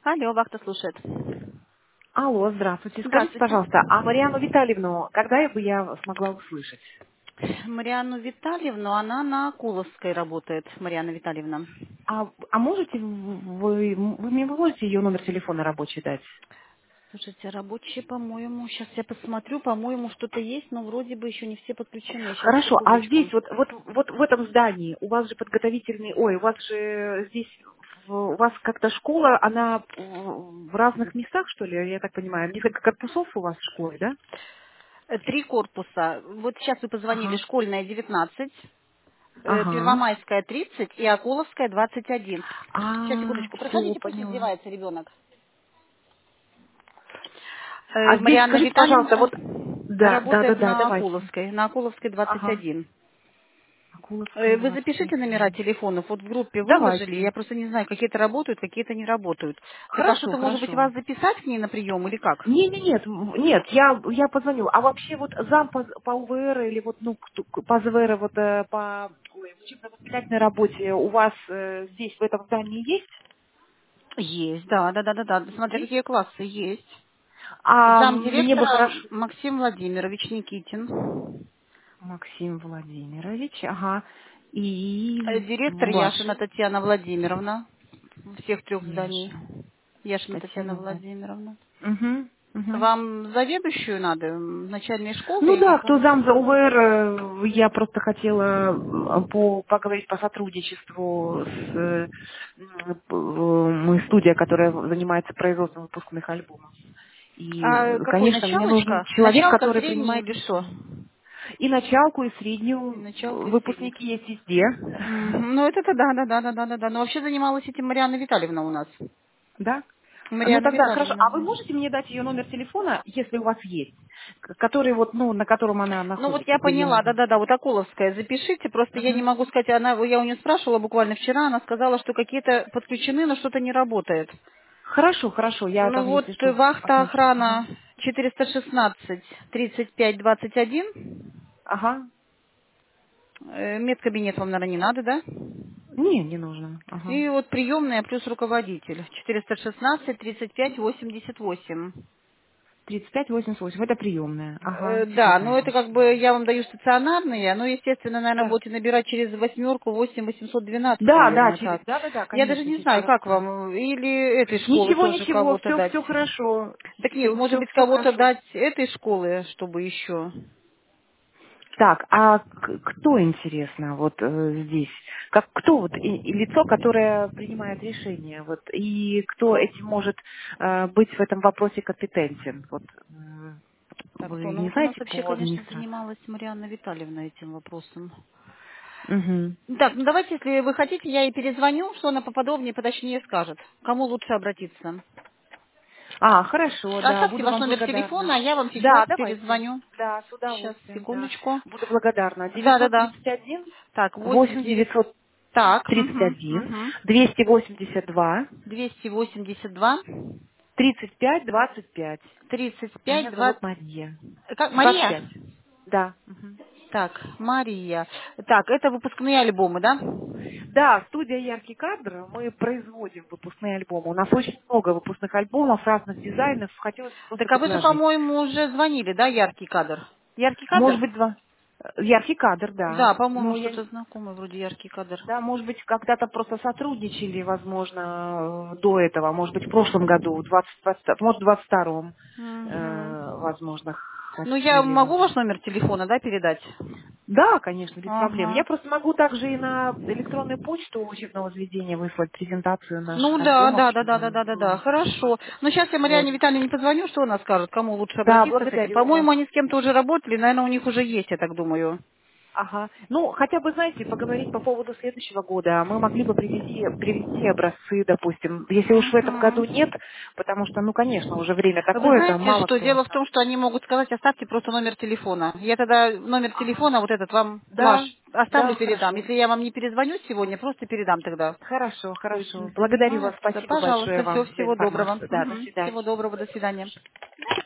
Алло, вахта слушает. Алло, здравствуйте. Скажите, Здравствуйте. пожалуйста, а Марьяну Витальевну, когда бы я смогла услышать? Марианну Витальевну, она на Куловской работает, Марианна Витальевна. А можете вы мне можете ее номер телефона рабочий дать? Слушайте, рабочие, по-моему, сейчас я посмотрю, по-моему, что-то есть, но вроде бы еще не все подключены. Сейчас, Хорошо, а секундочку. здесь вот в этом здании у вас же подготовительный, ой, у вас же здесь у вас как-то школа, она в разных местах, что ли, я так понимаю, несколько корпусов у вас в школе, да? 3 корпуса. Вот сейчас вы позвонили, Ага. школьная 19, Ага. Первомайская 30 и Акуловская 21. Сейчас, секундочку, Все, проходите, пусть поняла. издевается ребенок. А здесь Марианна скажите, пожалуйста, Витальевна вот работает на давайте. Акуловской Ага. 21. Акуловская Вы запишите номера 21. телефонов, вот в группе выложили, Давайте. я просто не знаю, какие-то работают, какие-то не работают. Так, а Хорошо, что-то, может быть, хорошо. вас записать к ней на прием или как? Нет, я позвоню. А вообще вот зам по УВР или вот, ну, по ЗВР, вот по учебно-воспитательной работе у вас здесь, в этом здании есть? Есть, да, да, да, да, да, смотря какие Есть. классы есть. А мне бы Замдиректора хорошо... Максим Владимирович Никитин. Максим Владимирович, ага. И Директор Яшина ваш, Татьяна Владимировна. Всех 3 зданий. Яшин, Яшина Татьяна Татьяна Влад. Владимировна. Угу, угу. Вам заведующую надо, начальной школы Ну или да, как? кто зам за УВР, я просто хотела поговорить по сотрудничеству с мы студия, которая занимается производством выпускных альбомов. И, А какой, конечно, мне нужен началочка? человек, Началка, который средний принимает или что? решения. И началку, и И среднюю. началка, и средний. Выпускники есть везде. Ну, это-то да, да, да, да, да, да, да. Но вообще занималась этим Марьяна Витальевна у нас. Да? Ну Марьяна тогда хорошо. Витальевна, А вы да. можете мне дать ее номер телефона, если у вас есть, который вот, ну, на котором она Ну вот находится, я поняла, приемный? да-да-да, вот Акуловская, запишите, просто я не Мгм. могу сказать, я у нее спрашивала буквально вчера, она сказала, что какие-то подключены, но что-то не работает. Хорошо, хорошо, я Ну там, вот если что, вахта посмотрю. Ага. охрана 416 35 21, Ага. медкабинет вам, наверное, не надо, да? Не нужно. Ага. И вот приемная плюс руководитель 416 35 88. 3588. Это приемная. Ага, Да, секунду, я ну это как записала. бы я вам даю стационарные, но, естественно, наверное, Да. будете набирать через восьмерку 8812, Да, наверное, через, так. да, Я даже конечно, не через знаю, как городской. вам, или этой школы Ничего, тоже ничего, кого-то дать. все хорошо. Так нет, может быть, Все кого-то хорошо. дать этой школы, чтобы еще. Так, а кто интересно вот здесь? Как кто вот и лицо, которое принимает решение, вот и кто этим может быть в этом вопросе компетентен? Вот Так, кто? вы Ну не вот у нас знаете вообще, по конечно, администрации? занималась Марианна Витальевна этим вопросом. Мгм. Так, ну давайте, если вы хотите, я ей перезвоню, что она поподробнее, поточнее скажет. Кому лучше обратиться? А, хорошо, да, Оставьте буду ваш вам номер благодарна. телефона, а я вам сейчас Да, давайте. перезвоню. Да, с Сейчас, удовольствием, да. секундочку. Буду благодарна. Да-да-да. 931 Так, 89. 8931 Так, 282 282 35 25. 35 Меня зовут 20. Мария. Как, Мария? 25. Да. Мгм. Так, Мария. Так, это выпускные альбомы, да? Да, студия «Яркий кадр». Мы производим выпускные альбомы. У нас очень много выпускных альбомов разных дизайнов. Хотелось бы просто Так, а вы же, предложить. по-моему, уже звонили, да, яркий кадр? Яркий Может кадр? быть, два. «Яркий кадр», да. Да, по-моему, Ну, я что-то знакомое, вроде яркий кадр. Да, может быть, когда-то просто сотрудничали, возможно, до этого, может быть, в прошлом году, 20, может, в 22-м, Мгм. возможно, Ну, я хотели. могу ваш номер телефона, да, передать? Да, конечно, без проблем. Я Ага. просто могу также и на электронную почту учебного заведения выслать презентацию Ну наших да, альбомов, да, да, да, да, чтобы да, да, да, было. хорошо. Ну сейчас я Вот. Марьяне Витальевне позвоню, что она скажет, кому лучше Да, обратиться с этим. благодарю вас. По-моему, они с кем-то уже работали, наверное, у них уже есть, я так думаю. Ага. Ну, хотя бы, знаете, поговорить по поводу следующего года. Мы могли бы привести образцы, допустим. Если уж в этом году Мгм. нет, потому что, ну, конечно, уже время Вы такое, там знаете, мало что кто. дело в том, что они могут сказать, оставьте просто номер телефона. Я тогда номер Ага. телефона, вот этот вам, ваш, Да, оставлю, да, передам. хорошо. Если я вам не перезвоню сегодня, просто передам тогда. Хорошо, Пусть хорошо. Благодарю вас, занимается. спасибо большое Пожалуйста, вам за всего доброго. информацию. Да, до Мгм. Всего свидания. доброго, до свидания.